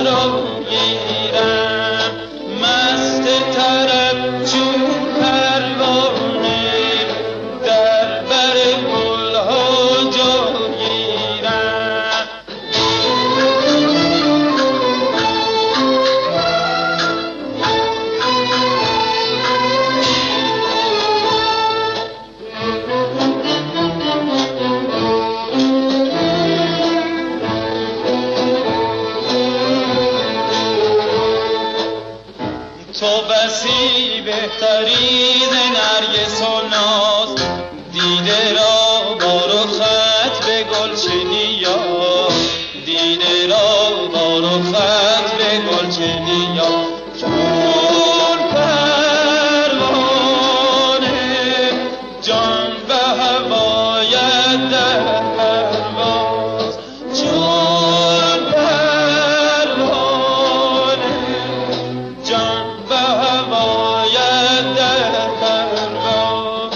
را گیرم، مست طرب چون پروانه در بر گلها جا گیرم. تو بسی بهتری ز نرگس و ناز، دیده را با رخت به گلچنیا، دیده را با رخت به گلچنیا. چون پروانه جان به هوایت در پرواز، چون پروانه جان به هوایت در پرواز.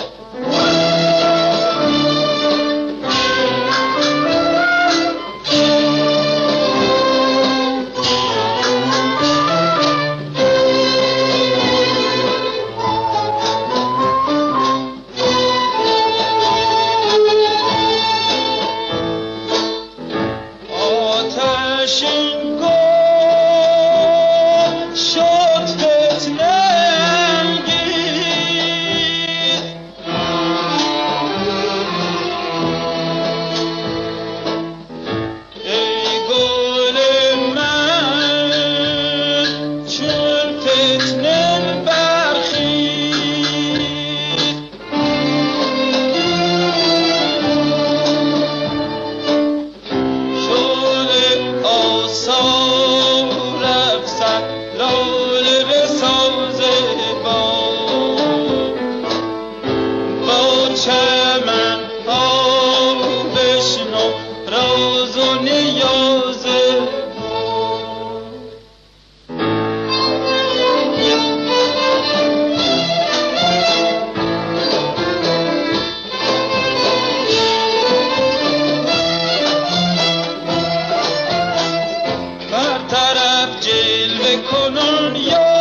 آتشین گل شد فتنه انگیز، ای گل من چون فتنه برخیز. شعله آثار افزد لاله به ساز باد، با چمن ها بشنو راز و نیاز باد. بر طرف جلوه کنان یا